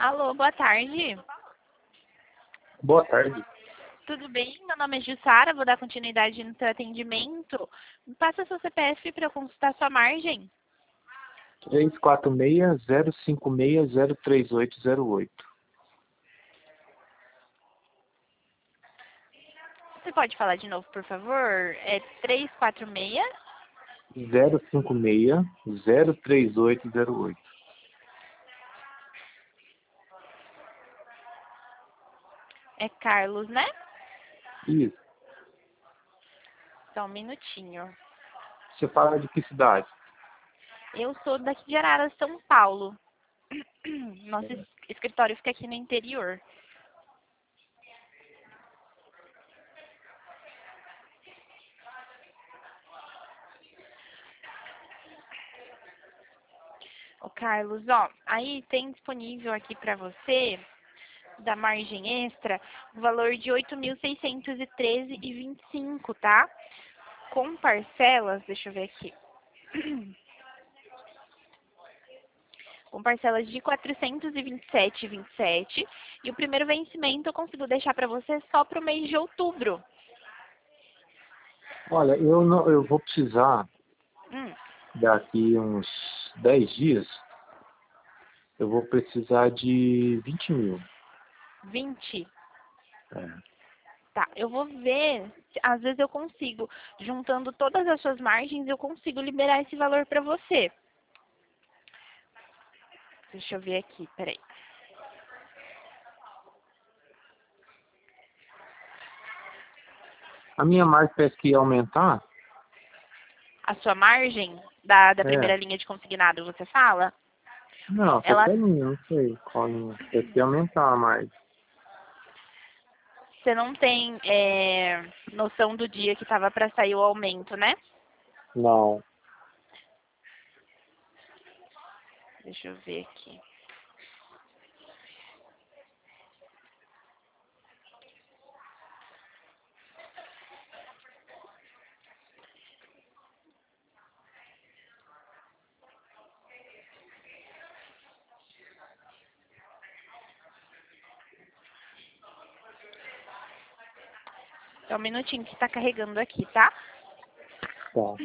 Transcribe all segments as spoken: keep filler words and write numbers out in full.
Alô, boa tarde. Boa tarde. Tudo bem? Meu nome é Jussara, vou dar continuidade no seu atendimento. Me passa seu C P F para eu consultar sua margem. três quatro seis, zero cinco seis, zero três oito zero oito. Você pode falar de novo, por favor? É três quatro seis. zero cinco seis, zero três oito zero oito. É Carlos, né? Isso. Só um minutinho. Você fala de que cidade? Eu sou daqui de Arara, São Paulo. Nosso es- escritório fica aqui no interior. Ô, Carlos, ó, aí tem disponível aqui para você, da margem extra, o valor de oito mil seiscentos e treze reais e vinte e cinco, tá? Com parcelas, deixa eu ver aqui. Com parcelas de quatrocentos e vinte e sete reais e vinte e sete centavos. E o primeiro vencimento eu consigo deixar para você só para o mês de outubro. Olha, eu, não, eu vou precisar, Hum, daqui uns dez dias, eu vou precisar de vinte mil. vinte. É. Tá, eu vou ver, se- às vezes eu consigo, juntando todas as suas margens, eu consigo liberar esse valor para você. Deixa eu ver aqui, peraí. A minha marca parece que ia aumentar. A sua margem da, da É. primeira linha de consignado, você fala? Ó, Não, ela, qualquer linha, não sei qual linha. Parece que ia aumentar mais. você não tem é, noção do dia que estava para sair o aumento, né? Não. Deixa eu ver aqui. Só um minutinho que está carregando aqui, tá? Tá.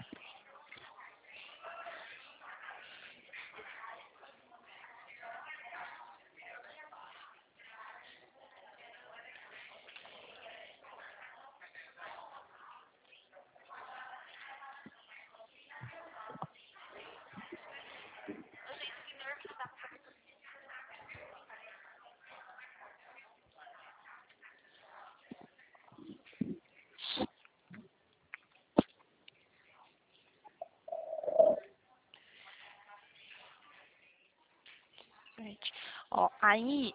Gente, ó, aí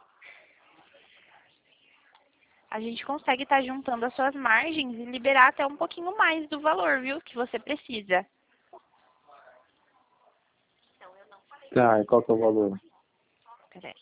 a gente consegue estar juntando as suas margens e liberar até um pouquinho mais do valor, viu? Que você precisa. Tá, e qual que é o valor? Peraí.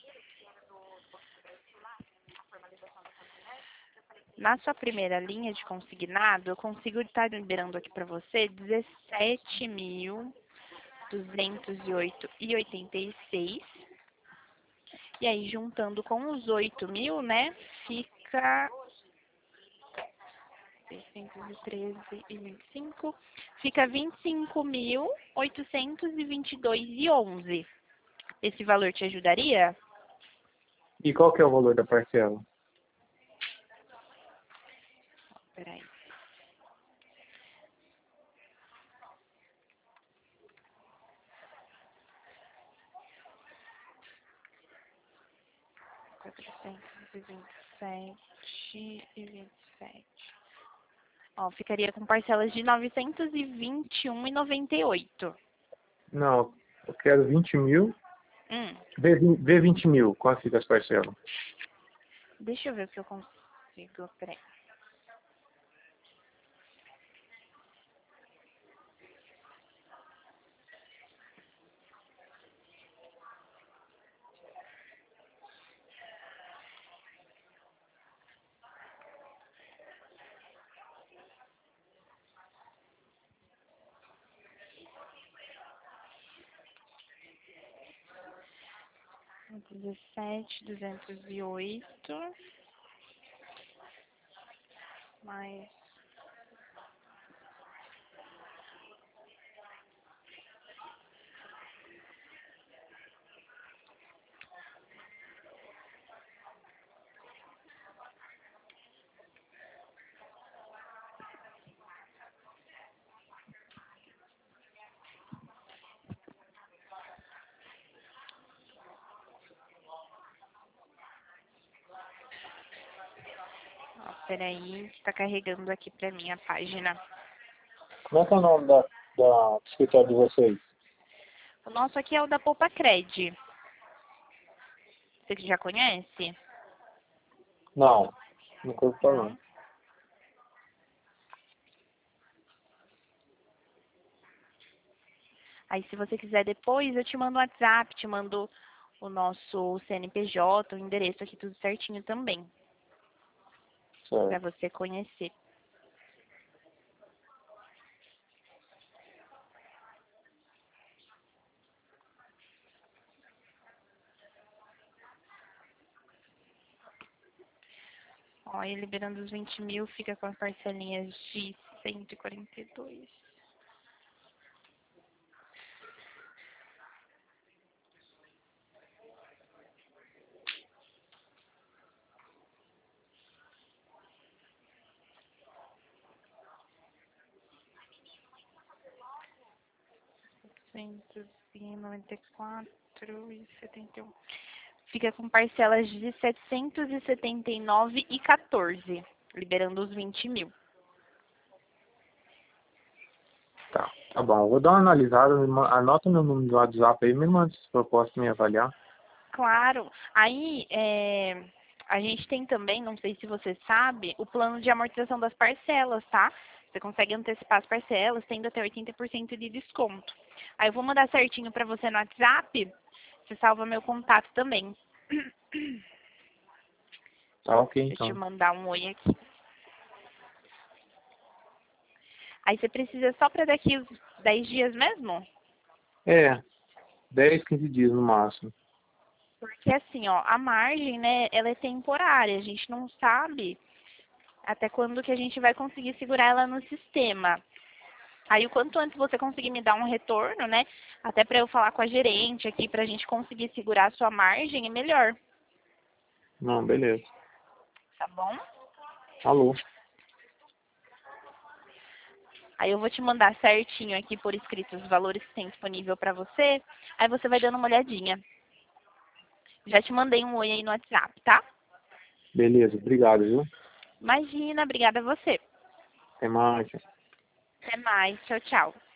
Na sua primeira linha de consignado, eu consigo estar liberando aqui para você dezessete mil duzentos e oito e oitenta e seis. E aí, juntando com os oito mil, né, fica seiscentos e treze e vinte e cinco, fica vinte e cinco mil oitocentos e vinte e dois e onze. Esse valor te ajudaria? E qual que é o valor da parcela? Peraí. quatrocentos e vinte e sete e vinte e sete. Ó, ficaria com parcelas de novecentos e vinte e um e noventa e oito. Não, eu quero vinte mil. Hum, Vê, vin- vê vinte mil. Quanto fica as parcelas? deixa eu ver o que eu consigo. Peraí. dezessete, duzentos e oito. Mais Ó, peraí, que tá carregando aqui pra mim a página. Como é que é o nome da, da do escritório de vocês? O nosso aqui é o da Poupa Cred. Você que já conhece? Não, nunca ouvi falar. Não? Aí, se você quiser depois, eu te mando um WhatsApp, te mando o nosso C N P J, o endereço aqui, tudo certinho também, pra Certo. você conhecer. Ó, e liberando os vinte mil, fica com as parcelinhas de cento e quarenta e dois. Cento e noventa e quatro e setenta e um. Fica com parcelas de setecentos e setenta e nove e quatorze, liberando os vinte mil. Tá, tá bom. Eu vou dar uma analisada, me ma- anota meu número do WhatsApp aí, me manda essa proposta me avaliar. Claro. Aí, é, a gente tem também, não sei se você sabe, o plano de amortização das parcelas, tá? Você consegue antecipar as parcelas, tendo até oitenta por cento de desconto. Aí eu vou mandar certinho pra você no WhatsApp, você salva meu contato também. Tá ok, Deixa eu te então. mandar um oi aqui. Aí você precisa só para daqui os dez dias mesmo? É, dez, quinze dias no máximo. Porque assim, ó, a margem, né, ela é temporária. A gente não sabe até quando que a gente vai conseguir segurar ela no sistema. Aí o quanto antes você conseguir me dar um retorno, né, até para eu falar com a gerente aqui, para a gente conseguir segurar a sua margem, é melhor. Não, beleza. Tá bom? Alô. Aí eu vou te mandar certinho aqui por escrito os valores que tem disponível para você. Aí você vai dando uma olhadinha. Já te mandei um oi aí no WhatsApp, tá? Beleza, obrigado, viu? Imagina, obrigada a você. Até mais. Até mais. Tchau, tchau.